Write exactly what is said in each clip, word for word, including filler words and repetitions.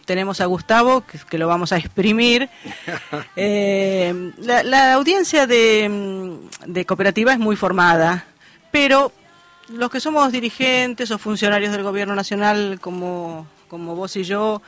tenemos a Gustavo, que, que lo vamos a exprimir. Eh, la, la audiencia de, de Cooperativa es muy formada, pero los que somos dirigentes o funcionarios del gobierno nacional, como, como vos y yo,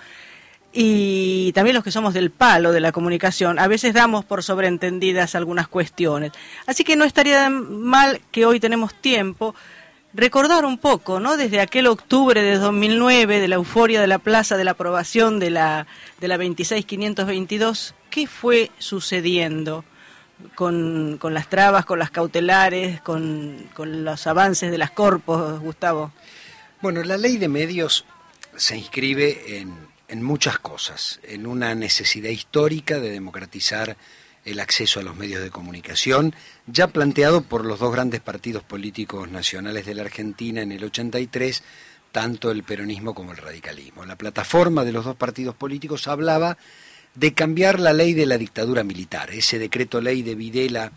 y también los que somos del palo de la comunicación, a veces damos por sobreentendidas algunas cuestiones. Así que no estaría mal que hoy tenemos tiempo recordar un poco, ¿no? Desde aquel octubre de dos mil nueve, de la euforia de la plaza, de la aprobación de la, de la veintiséis mil quinientos veintidós, ¿qué fue sucediendo con, con las trabas, con las cautelares, con, con los avances de las corpos, Gustavo? Bueno, la ley de medios se inscribe en, en muchas cosas, en una necesidad histórica de democratizar el acceso a los medios de comunicación, ya planteado por los dos grandes partidos políticos nacionales de la Argentina en el ochenta y tres, tanto el peronismo como el radicalismo. La plataforma de los dos partidos políticos hablaba de cambiar la ley de la dictadura militar, ese decreto ley de Videla,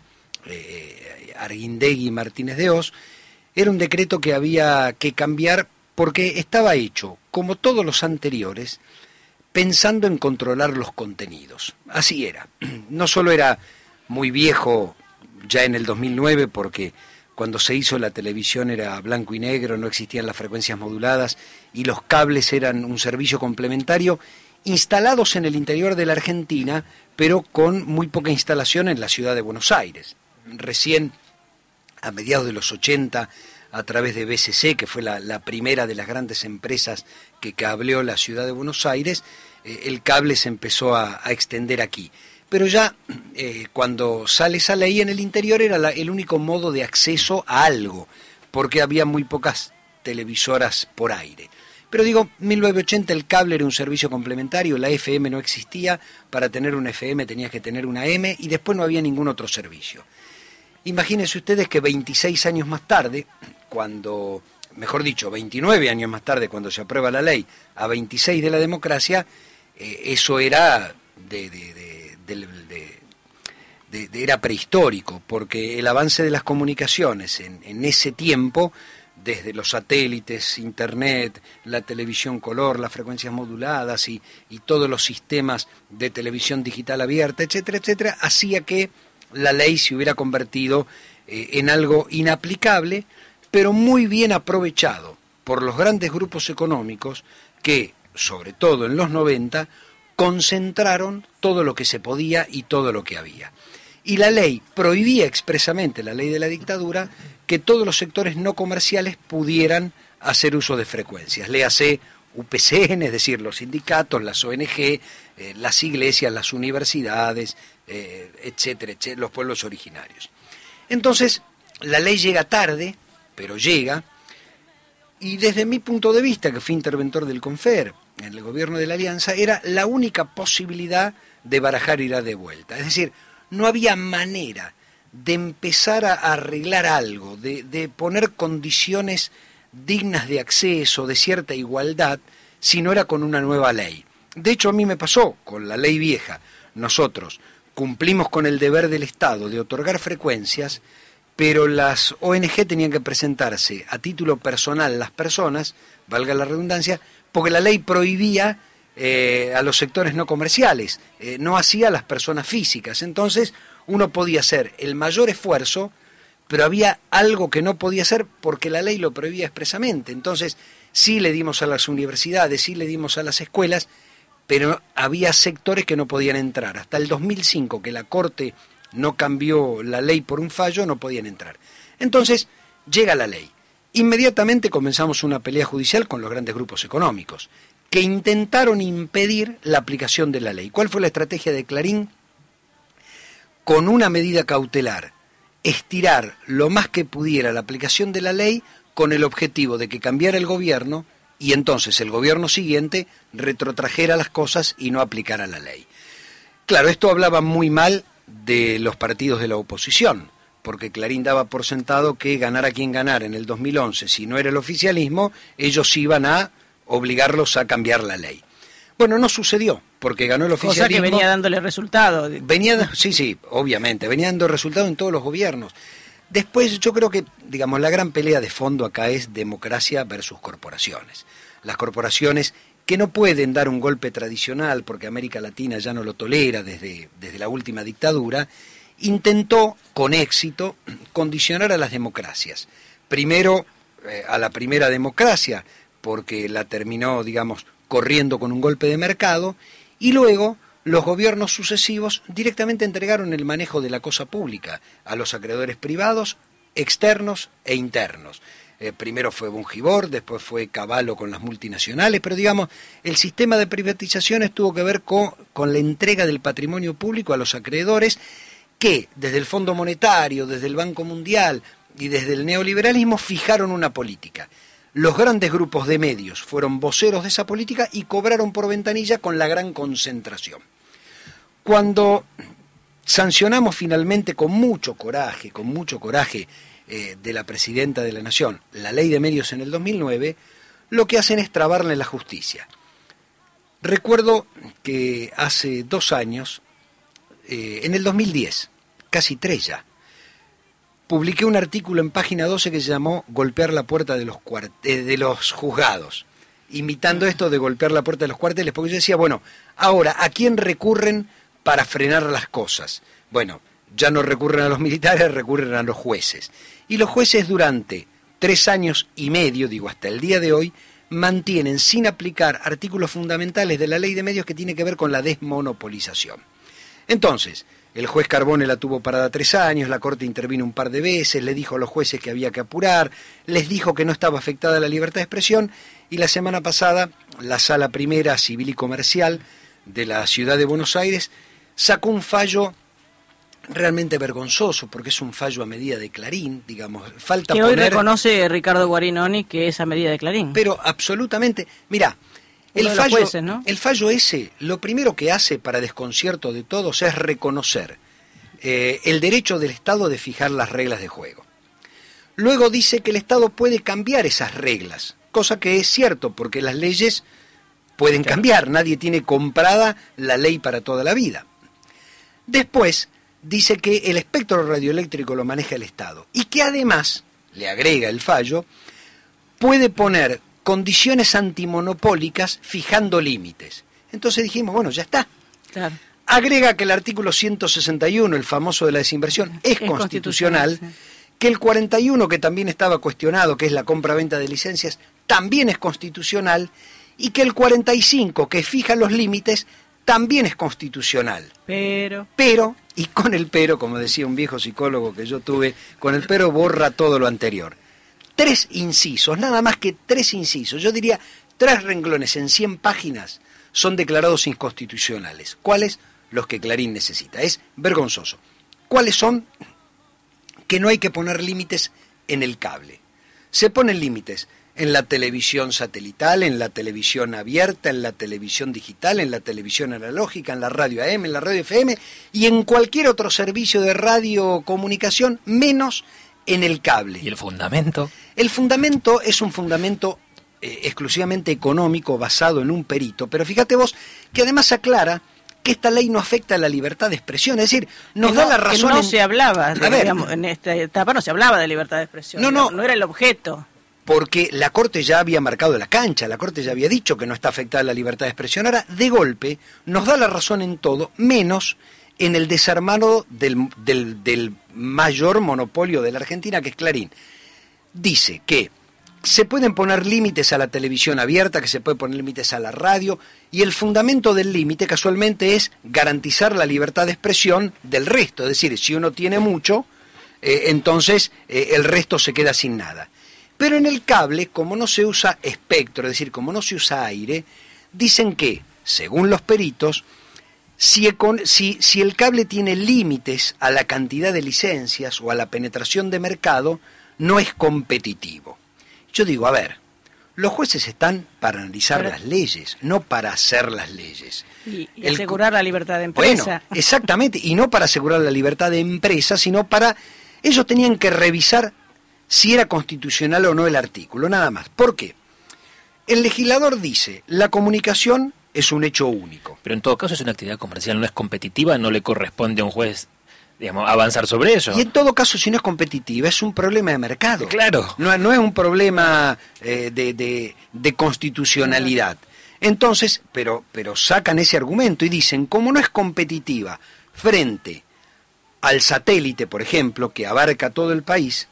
eh, Arguindegui y Martínez de Hoz. Era un decreto que había que cambiar porque estaba hecho, como todos los anteriores, pensando en controlar los contenidos. Así era. No solo era muy viejo ya en el dos mil nueve, porque cuando se hizo la televisión era blanco y negro, no existían las frecuencias moduladas y los cables eran un servicio complementario instalados en el interior de la Argentina, pero con muy poca instalación en la ciudad de Buenos Aires. Recién, a mediados de los ochenta, a través de B C C, que fue la, la primera de las grandes empresas que cableó la ciudad de Buenos Aires, eh, el cable se empezó a, a extender aquí. Pero ya eh, cuando sale esa ley, en el interior era la, el único modo de acceso a algo, porque había muy pocas televisoras por aire. Pero digo, mil novecientos ochenta el cable era un servicio complementario, la F M no existía, para tener una F M tenías que tener una M y después no había ningún otro servicio. Imagínense ustedes que veintiséis años más tarde, cuando, mejor dicho, veintinueve años más tarde, cuando se aprueba la ley, a veintiséis de la democracia, eh, eso era de, de, de, de, de, de, de era prehistórico, porque el avance de las comunicaciones en, en ese tiempo, desde los satélites, internet, la televisión color, las frecuencias moduladas y, y todos los sistemas de televisión digital abierta, etcétera, etcétera, hacía que la ley se hubiera convertido eh, en algo inaplicable, pero muy bien aprovechado por los grandes grupos económicos que, sobre todo en los noventa, concentraron todo lo que se podía y todo lo que había. Y la ley prohibía expresamente, la ley de la dictadura, que todos los sectores no comerciales pudieran hacer uso de frecuencias. Léase U P C N, es decir, los sindicatos, las O N G, eh, las iglesias, las universidades, eh, etcétera, etcétera, los pueblos originarios. Entonces, la ley llega tarde, pero llega, y desde mi punto de vista, que fui interventor del CONFER en el gobierno de la Alianza, era la única posibilidad de barajar y ir de vuelta. Es decir, no había manera de empezar a arreglar algo, de, de poner condiciones dignas de acceso, de cierta igualdad, si no era con una nueva ley. De hecho, a mí me pasó con la ley vieja. Nosotros cumplimos con el deber del Estado de otorgar frecuencias, pero las O N G tenían que presentarse a título personal las personas, valga la redundancia, porque la ley prohibía eh, a los sectores no comerciales, eh, no hacía a las personas físicas. Entonces uno podía hacer el mayor esfuerzo, pero había algo que no podía hacer porque la ley lo prohibía expresamente. Entonces sí le dimos a las universidades, sí le dimos a las escuelas, pero había sectores que no podían entrar. Hasta el dos mil cinco, que la Corte no cambió la ley por un fallo, no podían entrar. Entonces llega la ley. Inmediatamente comenzamos una pelea judicial con los grandes grupos económicos, que intentaron impedir la aplicación de la ley. ¿Cuál fue la estrategia de Clarín? Con una medida cautelar, estirar lo más que pudiera la aplicación de la ley con el objetivo de que cambiara el gobierno y entonces el gobierno siguiente retrotrajera las cosas y no aplicara la ley. Claro, esto hablaba muy mal de los partidos de la oposición, porque Clarín daba por sentado que ganara quien ganara en el dos mil once, si no era el oficialismo, ellos iban a obligarlos a cambiar la ley. Bueno, no sucedió, porque ganó el oficialismo. Cosa que venía dándole resultado. Venía, sí, sí, obviamente, venía dando resultado en todos los gobiernos. Después yo creo que, digamos, la gran pelea de fondo acá es democracia versus corporaciones. Las corporaciones que no pueden dar un golpe tradicional porque América Latina ya no lo tolera desde, desde la última dictadura, intentó con éxito condicionar a las democracias. Primero eh, a la primera democracia, porque la terminó, digamos, corriendo con un golpe de mercado, y luego los gobiernos sucesivos directamente entregaron el manejo de la cosa pública a los acreedores privados, externos e internos. Eh, primero fue Bungibor, después fue Cavallo con las multinacionales, pero digamos, el sistema de privatizaciones tuvo que ver con, con la entrega del patrimonio público a los acreedores, que desde el Fondo Monetario, desde el Banco Mundial y desde el neoliberalismo fijaron una política. Los grandes grupos de medios fueron voceros de esa política y cobraron por ventanilla con la gran concentración. Cuando sancionamos finalmente con mucho coraje, con mucho coraje eh, de la Presidenta de la Nación, la Ley de Medios en el dos mil nueve, lo que hacen es trabarle la justicia. Recuerdo que hace dos años, eh, en el dos mil diez, casi tres ya, publiqué un artículo en Página doce que se llamó Golpear la puerta de los, cuarte- de los juzgados, imitando esto de golpear la puerta de los cuarteles, porque yo decía, bueno, ahora, ¿a quién recurren para frenar las cosas? Bueno, ya no recurren a los militares, recurren a los jueces. Y los jueces durante tres años y medio, digo hasta el día de hoy, mantienen sin aplicar artículos fundamentales de la Ley de Medios que tiene que ver con la desmonopolización. Entonces, el juez Carbone la tuvo parada tres años, la Corte intervino un par de veces, le dijo a los jueces que había que apurar, les dijo que no estaba afectada la libertad de expresión, y la semana pasada la Sala Primera Civil y Comercial de la Ciudad de Buenos Aires sacó un fallo realmente vergonzoso, porque es un fallo a medida de Clarín, digamos, falta que poner... hoy reconoce Ricardo Guarinoni que es a medida de Clarín. Pero absolutamente, mirá, el fallo, jueces, ¿no? el fallo ese, lo primero que hace para desconcierto de todos es reconocer eh, el derecho del Estado de fijar las reglas de juego. Luego dice que el Estado puede cambiar esas reglas, cosa que es cierto, porque las leyes pueden cambiar, nadie tiene comprada la ley para toda la vida. Después dice que el espectro radioeléctrico lo maneja el Estado y que además, le agrega el fallo, puede poner condiciones antimonopólicas fijando límites. Entonces dijimos, bueno, ya está. Claro. Agrega que el artículo ciento sesenta y uno, el famoso de la desinversión, es, es constitucional, constitucional sí. Que el cuarenta y uno, que también estaba cuestionado, que es la compra-venta de licencias, también es constitucional, y que el cuarenta y cinco, que fija los límites, también es constitucional. Pero... Pero, y con el pero, como decía un viejo psicólogo que yo tuve, con el pero borra todo lo anterior. Tres incisos, nada más que tres incisos, yo diría tres renglones en cien páginas son declarados inconstitucionales. ¿Cuáles? Los que Clarín necesita. Es vergonzoso. ¿Cuáles son? Que no hay que poner límites en el cable. Se ponen límites en la televisión satelital, en la televisión abierta, en la televisión digital, en la televisión analógica, en la radio A M, en la radio F M y en cualquier otro servicio de radiocomunicación, menos en el cable. ¿Y el fundamento? El fundamento es un fundamento eh, exclusivamente económico basado en un perito, pero fíjate vos que además aclara que esta ley no afecta a la libertad de expresión, es decir, nos que da no, la razón... Que no en... se hablaba, a ver, digamos, en esta etapa no se hablaba de libertad de expresión, no, no, no era el objeto. Porque la Corte ya había marcado la cancha, la Corte ya había dicho que no está afectada la libertad de expresión, ahora de golpe nos da la razón en todo, menos en el desarmado del, del, del mayor monopolio de la Argentina, que es Clarín. Dice que se pueden poner límites a la televisión abierta, que se pueden poner límites a la radio, y el fundamento del límite casualmente es garantizar la libertad de expresión del resto, es decir, si uno tiene mucho, eh, entonces eh, el resto se queda sin nada. Pero en el cable, como no se usa espectro, es decir, como no se usa aire, dicen que, según los peritos, si, si, si el cable tiene límites a la cantidad de licencias o a la penetración de mercado, no es competitivo. Yo digo, a ver, los jueces están para analizar Pero, las leyes, no para hacer las leyes. Y, y el, asegurar la libertad de empresa. Bueno, exactamente, y no para asegurar la libertad de empresa, sino para... Ellos tenían que revisar si era constitucional o no el artículo, nada más. ¿Por qué? El legislador dice, la comunicación es un hecho único. Pero en todo caso es una actividad comercial, no es competitiva, no le corresponde a un juez, digamos, avanzar sobre eso. Y en todo caso, si no es competitiva, es un problema de mercado. Claro. No, no es un problema eh, de, de, de constitucionalidad. Entonces, pero, pero sacan ese argumento y dicen, como no es competitiva frente al satélite, por ejemplo, que abarca todo el país,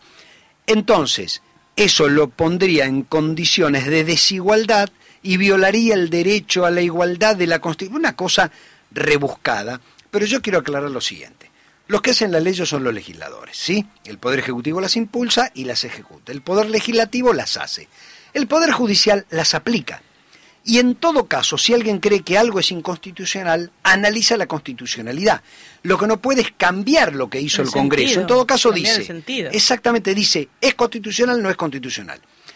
entonces eso lo pondría en condiciones de desigualdad y violaría el derecho a la igualdad de la Constitución. Una cosa rebuscada, pero yo quiero aclarar lo siguiente. Los que hacen las leyes son los legisladores, ¿sí? El Poder Ejecutivo las impulsa y las ejecuta. El Poder Legislativo las hace. El Poder Judicial las aplica. Y en todo caso, si alguien cree que algo es inconstitucional, analiza la constitucionalidad. Lo que no puede es cambiar lo que hizo el, el Congreso. Sentido, en todo caso dice, exactamente dice, es constitucional, no es constitucional.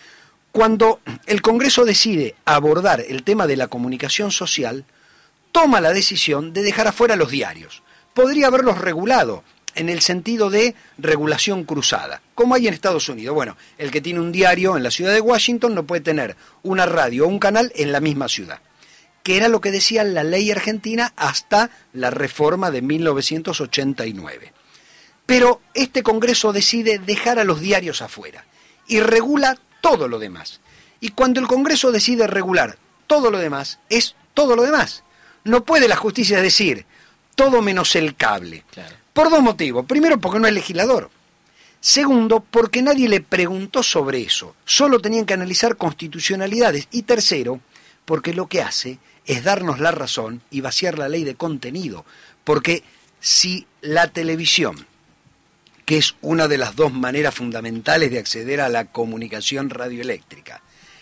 Cuando el Congreso decide abordar el tema de la comunicación social, toma la decisión de dejar afuera los diarios. Podría haberlos regulado en el sentido de regulación cruzada, como hay en Estados Unidos. Bueno, el que tiene un diario en la ciudad de Washington no puede tener una radio o un canal en la misma ciudad, que era lo que decía la ley argentina hasta la reforma de mil novecientos ochenta y nueve. Pero este Congreso decide dejar a los diarios afuera y regula todo lo demás. Y cuando el Congreso decide regular todo lo demás, es todo lo demás. No puede la justicia decir todo menos el cable. Claro. Por dos motivos. Primero, porque no es legislador. Segundo, porque nadie le preguntó sobre eso. Solo tenían que analizar constitucionalidades. Y tercero, porque lo que hace es darnos la razón y vaciar la ley de contenido. Porque si la televisión, que es una de las dos maneras fundamentales de acceder a la comunicación radioeléctrica,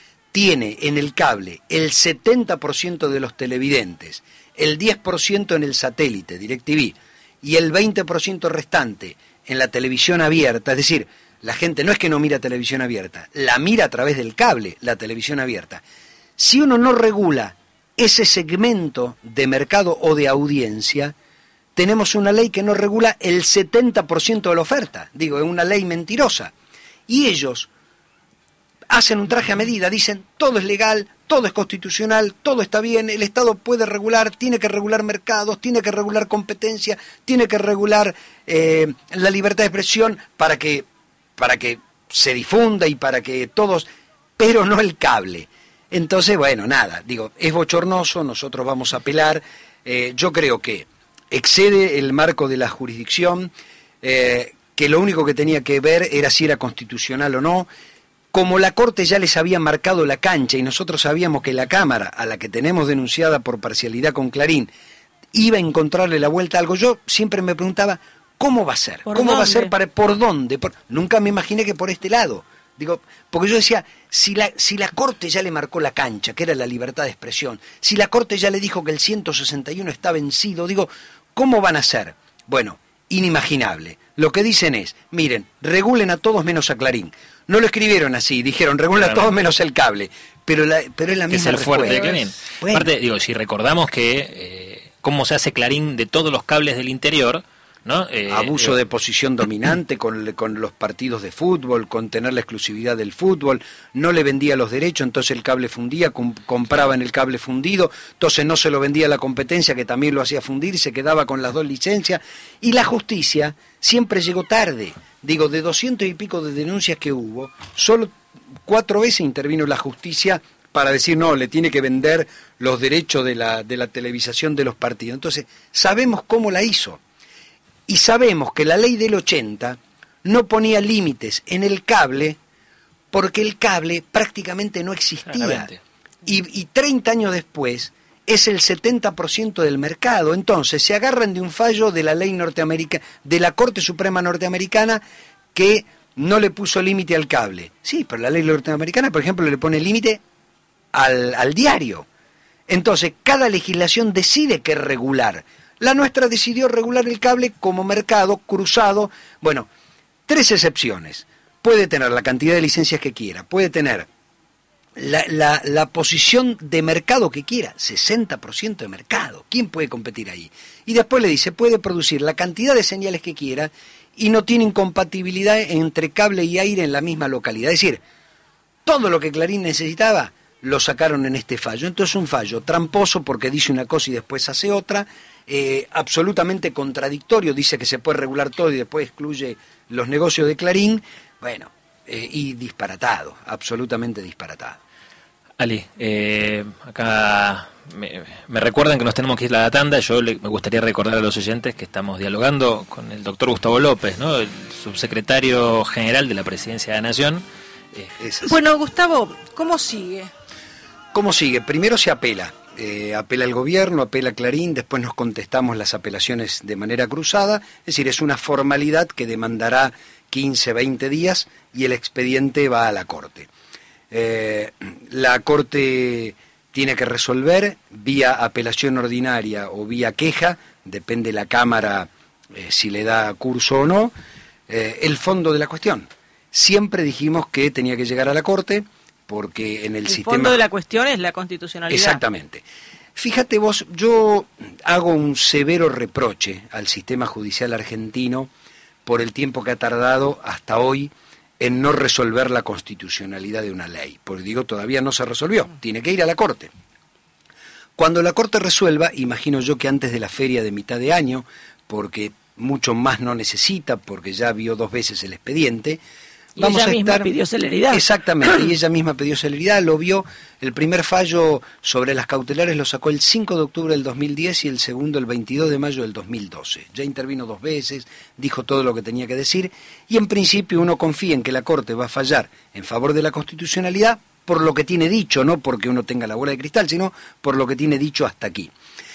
tiene en el cable el setenta por ciento de los televidentes, el diez por ciento en el satélite, DirecTV, y el veinte por ciento restante en la televisión abierta, es decir, la gente no es que no mira televisión abierta, la mira a través del cable, la televisión abierta. Si uno no regula ese segmento de mercado o de audiencia, tenemos una ley que no regula el setenta por ciento de la oferta. Digo, es una ley mentirosa. Y ellos hacen un traje a medida, dicen todo es legal, todo es constitucional, todo está bien, el Estado puede regular, tiene que regular mercados, tiene que regular competencia, tiene que regular eh, la libertad de expresión para que, para que se difunda y para que todos, pero no el cable. Entonces, bueno, nada, digo, es bochornoso, nosotros vamos a apelar, eh, yo creo que excede el marco de la jurisdicción, eh, que lo único que tenía que ver era si era constitucional o no. Como la Corte ya les había marcado la cancha y nosotros sabíamos que la Cámara, a la que tenemos denunciada por parcialidad con Clarín, iba a encontrarle la vuelta a algo, yo siempre me preguntaba, ¿cómo va a ser? ¿Cómo dónde? va a ser? Para, ¿Por dónde? Por, nunca me imaginé que por este lado. Digo, porque yo decía, si la, si la Corte ya le marcó la cancha, que era la libertad de expresión, si la Corte ya le dijo que el ciento sesenta y uno está vencido, digo, ¿cómo van a ser? Bueno, inimaginable. Lo que dicen es, miren, regulen a todos menos a Clarín. No lo escribieron así, dijeron, regulen a todos menos el cable. Pero, la, pero es la misma respuesta. Es el fuerte de Clarín. Bueno. Aparte, digo, si recordamos que eh, cómo se hace Clarín de todos los cables del interior, ¿no? Eh, Abuso digo, de posición dominante con, con los partidos de fútbol, con tener la exclusividad del fútbol, no le vendía los derechos, entonces el cable fundía, com, compraba en el cable fundido, entonces no se lo vendía a la competencia que también lo hacía fundir, se quedaba con las dos licencias, y la justicia siempre llegó tarde. Digo, de doscientos y pico de denuncias que hubo, solo cuatro veces intervino la justicia para decir, no, le tiene que vender los derechos de la, de la televisación de los partidos. Entonces, sabemos cómo la hizo. Y sabemos que la ley del ochenta no ponía límites en el cable porque el cable prácticamente no existía. Y, y treinta años después es el setenta por ciento del mercado. Entonces se agarran de un fallo de la ley norteamericana, de la Corte Suprema norteamericana, que no le puso límite al cable. Sí, pero la ley norteamericana, por ejemplo, le pone límite al, al diario. Entonces cada legislación decide qué regular. La nuestra decidió regular el cable como mercado cruzado. Bueno, tres excepciones. Puede tener la cantidad de licencias que quiera, puede tener la, la, la posición de mercado que quiera, sesenta por ciento de mercado. ¿Quién puede competir ahí? Y después le dice, puede producir la cantidad de señales que quiera y no tiene incompatibilidad entre cable y aire en la misma localidad. Es decir, todo lo que Clarín necesitaba lo sacaron en este fallo. Entonces un fallo tramposo porque dice una cosa y después hace otra, eh, absolutamente contradictorio, dice que se puede regular todo y después excluye los negocios de Clarín, bueno, eh, y disparatado, absolutamente disparatado. Ali, eh, acá me, me recuerdan que nos tenemos que ir a la tanda. Yo le, me gustaría recordar a los oyentes que estamos dialogando con el doctor Gustavo López, ¿no? El subsecretario general de la Presidencia de la Nación. Eh, bueno, Gustavo, ¿cómo sigue? ¿Cómo sigue? Primero se apela. Eh, apela el gobierno, apela Clarín, después nos contestamos las apelaciones de manera cruzada. Es decir, es una formalidad que demandará quince, veinte días y el expediente va a la Corte. Eh, la Corte tiene que resolver vía apelación ordinaria o vía queja, depende la Cámara eh, si le da curso o no, eh, el fondo de la cuestión. Siempre dijimos que tenía que llegar a la Corte porque en el, el sistema... El fondo de la cuestión es la constitucionalidad. Exactamente. Fíjate vos, yo hago un severo reproche al sistema judicial argentino por el tiempo que ha tardado hasta hoy en no resolver la constitucionalidad de una ley. Porque digo, todavía no se resolvió, tiene que ir a la Corte. Cuando la Corte resuelva, imagino yo que antes de la feria de mitad de año, porque mucho más no necesita, porque ya vio dos veces el expediente, y vamos ella a misma estar... pidió celeridad. Exactamente, y ella misma pidió celeridad, lo vio. El primer fallo sobre las cautelares lo sacó el cinco de octubre del dos mil diez y el segundo el veintidós de mayo del dos mil doce. Ya intervino dos veces, dijo todo lo que tenía que decir, y en principio uno confía en que la Corte va a fallar en favor de la constitucionalidad por lo que tiene dicho, no porque uno tenga la bola de cristal, sino por lo que tiene dicho hasta aquí.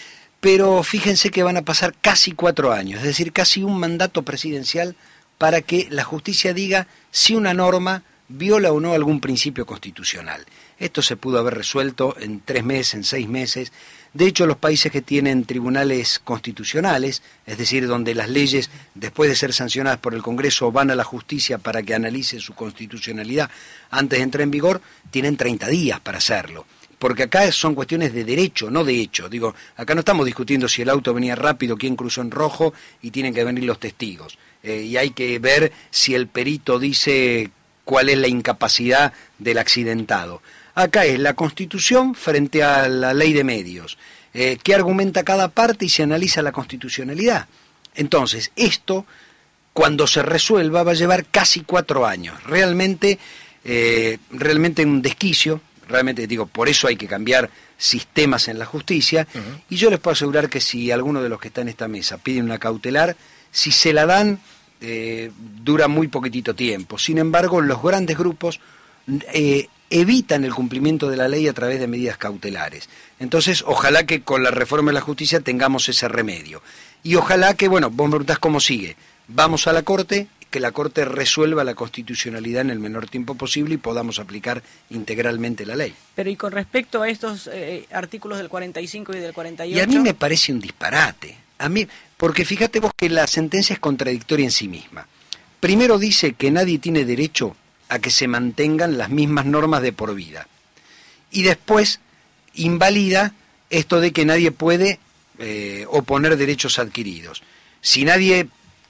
Pero fíjense que van a pasar casi cuatro años, es decir, casi un mandato presidencial para que la justicia diga si una norma viola o no algún principio constitucional. Esto se pudo haber resuelto en tres meses, en seis meses. De hecho, los países que tienen tribunales constitucionales, es decir, donde las leyes, después de ser sancionadas por el Congreso, van a la justicia para que analice su constitucionalidad antes de entrar en vigor, tienen treinta días para hacerlo. Porque acá son cuestiones de derecho, no de hecho. Digo, acá no estamos discutiendo si el auto venía rápido, quién cruzó en rojo y tienen que venir los testigos. Eh, y hay que ver si el perito dice cuál es la incapacidad del accidentado. Acá es la Constitución frente a la ley de medios. Eh, ¿Qué argumenta cada parte y se analiza la constitucionalidad? Entonces, esto, cuando se resuelva, va a llevar casi cuatro años. Realmente, eh, realmente un desquicio. Realmente digo, por eso hay que cambiar sistemas en la justicia, uh-huh. Y yo les puedo asegurar que si alguno de los que está en esta mesa pide una cautelar, si se la dan, eh, dura muy poquitito tiempo. Sin embargo, los grandes grupos eh, evitan el cumplimiento de la ley a través de medidas cautelares. Entonces, ojalá que con la reforma de la justicia tengamos ese remedio. Y ojalá que, bueno, vos me preguntás cómo sigue. Vamos a la Corte, que la Corte resuelva la constitucionalidad en el menor tiempo posible y podamos aplicar integralmente la ley. Pero y con respecto a estos eh, artículos del cuarenta y cinco y del cuarenta y ocho... Y a mí me parece un disparate. A mí, porque fíjate vos que la sentencia es contradictoria en sí misma. Primero dice que nadie tiene derecho a que se mantengan las mismas normas de por vida. Y después invalida esto de que nadie puede eh, oponer derechos adquiridos. Si nadie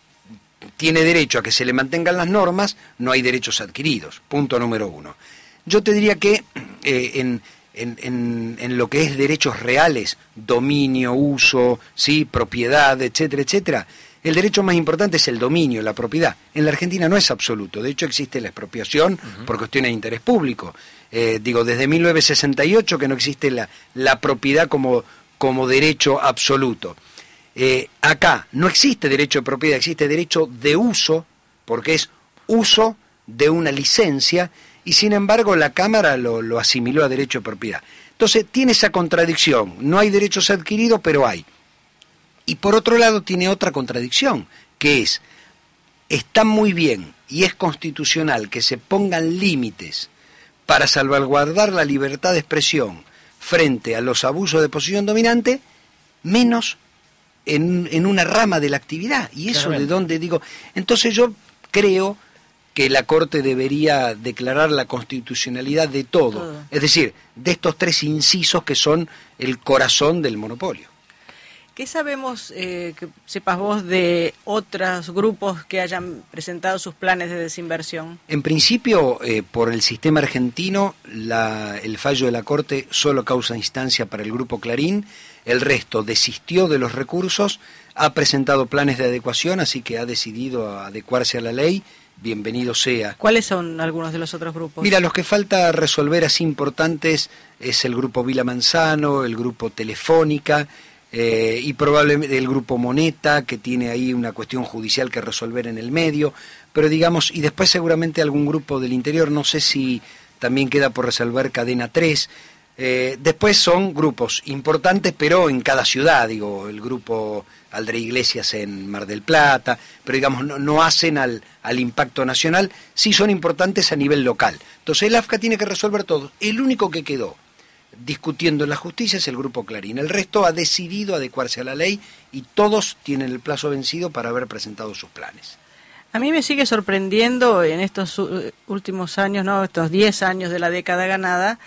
tiene derecho a que se le mantengan las normas, no hay derechos adquiridos. Punto número uno. Yo te diría que eh, en, en, en, en lo que es derechos reales, dominio, uso, sí, propiedad, etcétera, etcétera, el derecho más importante es el dominio, la propiedad. En la Argentina no es absoluto. De hecho, existe la expropiación uh-huh. por cuestiones de interés público. Eh, digo, desde mil novecientos sesenta y ocho que no existe la, la propiedad como, como derecho absoluto. Eh, acá no existe derecho de propiedad, existe derecho de uso, porque es uso de una licencia, y sin embargo la Cámara lo, lo asimiló a derecho de propiedad. Entonces tiene esa contradicción, no hay derechos adquiridos, pero hay. Y por otro lado tiene otra contradicción, que es, está muy bien y es constitucional que se pongan límites para salvaguardar la libertad de expresión frente a los abusos de posición dominante, menos En, en una rama de la actividad. Y eso Claramente. De dónde digo... Entonces yo creo que la Corte debería declarar la constitucionalidad de todo. todo. Es decir, de estos tres incisos que son el corazón del monopolio. ¿Qué sabemos, eh, que sepas vos, de otros grupos que hayan presentado sus planes de desinversión? En principio, eh, por el sistema argentino, la, el fallo de la Corte solo causa instancia para el Grupo Clarín. el resto desistió de los recursos, ha presentado planes de adecuación, así que ha decidido adecuarse a la ley, bienvenido sea. ¿Cuáles son algunos de los otros grupos? Mira, los que falta resolver así importantes es el grupo Vila Manzano, el grupo Telefónica, eh, y probablemente el grupo Moneta, que tiene ahí una cuestión judicial que resolver en el medio, pero digamos, y después seguramente algún grupo del interior, no sé si también queda por resolver Cadena tres. Eh, después son grupos importantes, pero en cada ciudad, digo, el grupo Aldre Iglesias en Mar del Plata, pero digamos, no, no hacen al, al impacto nacional, sí son importantes a nivel local. Entonces el A F C A tiene que resolver todo. El único que quedó discutiendo en la justicia es el grupo Clarín. El resto ha decidido adecuarse a la ley y todos tienen el plazo vencido para haber presentado sus planes. A mí me sigue sorprendiendo en estos últimos años, no, estos diez años de la década ganada,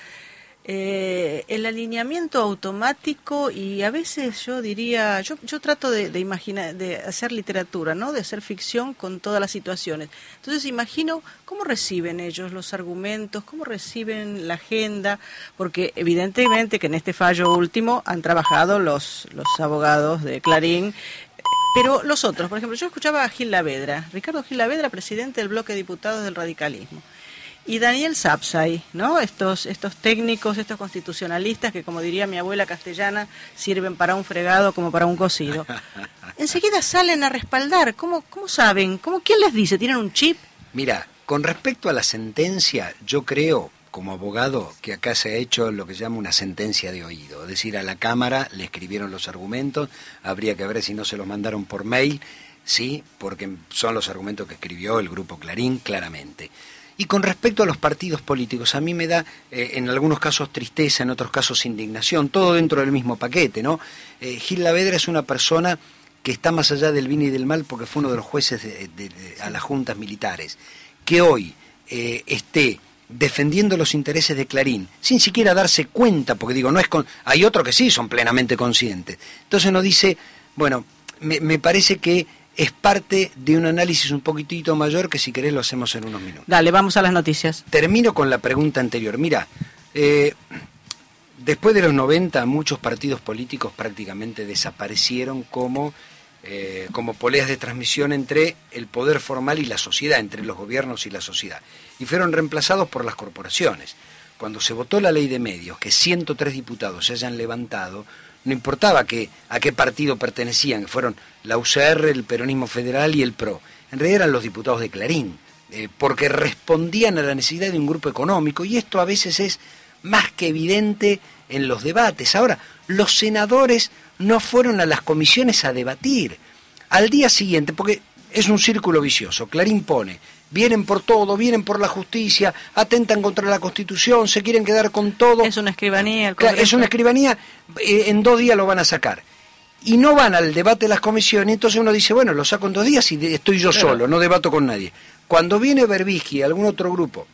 eh, el alineamiento automático y a veces yo diría, yo, yo trato de, de imaginar, de hacer literatura, ¿no? De hacer ficción con todas las situaciones. Entonces imagino cómo reciben ellos los argumentos, cómo reciben la agenda, porque evidentemente que en este fallo último han trabajado los, los abogados de Clarín. Pero los otros, por ejemplo, yo escuchaba a Gil Lavedra, Ricardo Gil Lavedra, presidente del bloque de diputados del radicalismo, y Daniel Sapsay, ¿no? Estos, estos técnicos, estos constitucionalistas que, como diría mi abuela castellana, sirven para un fregado como para un cocido. Enseguida salen a respaldar. ¿Cómo, cómo saben? ¿Cómo, ¿Quién les dice? ¿Tienen un chip? Mira, con respecto a la sentencia, yo creo, como abogado, que acá se ha hecho lo que se llama una sentencia de oído. Es decir, a la Cámara le escribieron los argumentos, habría que ver si no se los mandaron por mail, sí, porque son los argumentos que escribió el Grupo Clarín claramente. Y con respecto a los partidos políticos, a mí me da, eh, en algunos casos tristeza, en otros casos indignación, todo dentro del mismo paquete, ¿no? Eh, Gil Lavedra es una persona que está más allá del bien y del mal porque fue uno de los jueces de, de, de, a las juntas militares, que hoy eh, esté defendiendo los intereses de Clarín, sin siquiera darse cuenta, porque digo, no es con... hay otros que sí son plenamente conscientes. Entonces uno dice, bueno, me, me parece que es parte de un análisis un poquitito mayor que si querés lo hacemos en unos minutos. Dale, vamos a las noticias. Termino con la pregunta anterior. Mira, eh, después de los noventa muchos partidos políticos prácticamente desaparecieron como, eh, como poleas de transmisión entre el poder formal y la sociedad, entre los gobiernos y la sociedad, y fueron reemplazados por las corporaciones. Cuando se votó la ley de medios, que ciento tres diputados se hayan levantado, no importaba que, a qué partido pertenecían, fueron la U C R, el Peronismo Federal y el P R O. En realidad eran los diputados de Clarín, eh, porque respondían a la necesidad de un grupo económico, y esto a veces es más que evidente en los debates. Ahora, los senadores no fueron a las comisiones a debatir. Al día siguiente, porque es un círculo vicioso, Clarín pone, vienen por todo, vienen por la justicia, atentan contra la Constitución, se quieren quedar con todo. Es una escribanía. El Congreso. Es una escribanía, eh, en dos días lo van a sacar. Y no van al debate de las comisiones, entonces uno dice, bueno, lo saco en dos días y de, estoy yo claro. solo, no debato con nadie. Cuando viene Berbisky y algún otro grupo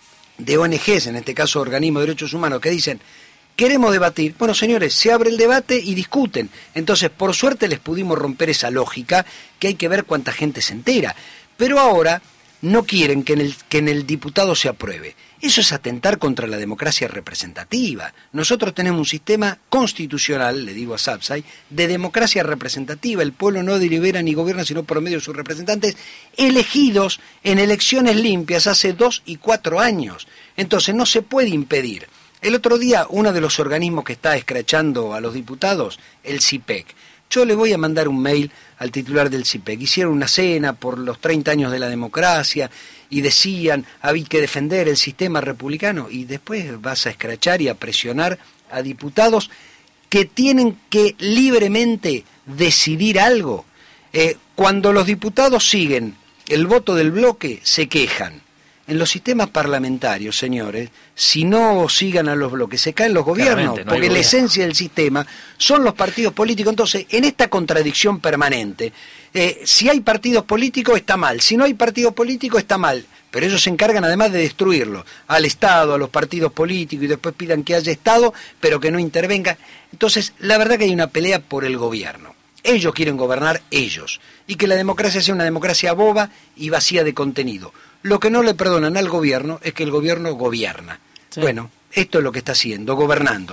de O N Ges, en este caso organismos de derechos humanos, que dicen, queremos debatir, bueno señores, se abre el debate y discuten. Entonces, por suerte les pudimos romper esa lógica, que hay que ver cuánta gente se entera. Pero ahora no quieren que en el, que en el diputado se apruebe. Eso es atentar contra la democracia representativa. Nosotros tenemos un sistema constitucional, le digo a Sapsay, de democracia representativa. El pueblo no delibera ni gobierna sino por medio de sus representantes elegidos en elecciones limpias hace dos y cuatro años. Entonces no se puede impedir. El otro día, uno de los organismos que está escrachando a los diputados, el C I P E C, yo le voy a mandar un mail al titular del C I P E C. Hicieron una cena por los treinta años de la democracia y decían, había que defender el sistema republicano, y después vas a escrachar y a presionar a diputados que tienen que libremente decidir algo. Eh, cuando los diputados siguen el voto del bloque, se quejan. En los sistemas parlamentarios, señores, si no sigan a los bloques, se caen los gobiernos, no porque la esencia del sistema son los partidos políticos. Entonces, en esta contradicción permanente, eh, si hay partidos políticos está mal, si no hay partidos políticos está mal, pero ellos se encargan además de destruirlo, al Estado, a los partidos políticos, y después pidan que haya Estado, pero que no intervenga. Entonces, la verdad que hay una pelea por el gobierno. Ellos quieren gobernar ellos, y que la democracia sea una democracia boba y vacía de contenido. Lo que no le perdonan al gobierno es que el gobierno gobierna. Sí. Bueno, esto es lo que está haciendo, gobernando.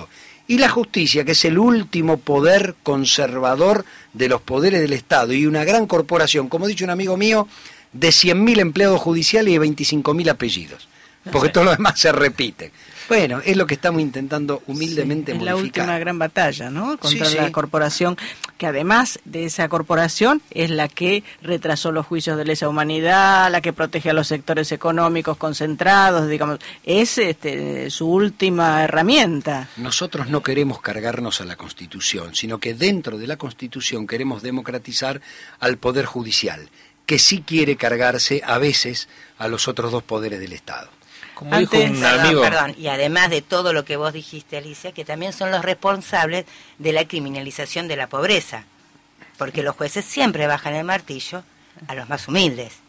y la justicia, que es el último poder conservador de los poderes del Estado, y una gran corporación, como ha dicho un amigo mío, de cien mil empleados judiciales y de veinticinco mil apellidos, porque sí, todo lo demás se repite. Bueno, es lo que estamos intentando humildemente sí, es modificar. la última gran batalla, ¿no? Contra sí, la sí. corporación, que además de esa corporación es la que retrasó los juicios de lesa humanidad, la que protege a los sectores económicos concentrados, digamos, es este, su última herramienta. Nosotros no queremos cargarnos a la Constitución, sino que dentro de la Constitución queremos democratizar al Poder Judicial, que sí quiere cargarse a veces a los otros dos poderes del Estado. Como Antes, dijo un Perdón, amigo, perdón, y además de todo lo que vos dijiste, Alicia, que también son los responsables de la criminalización de la pobreza, porque los jueces siempre bajan el martillo a los más humildes.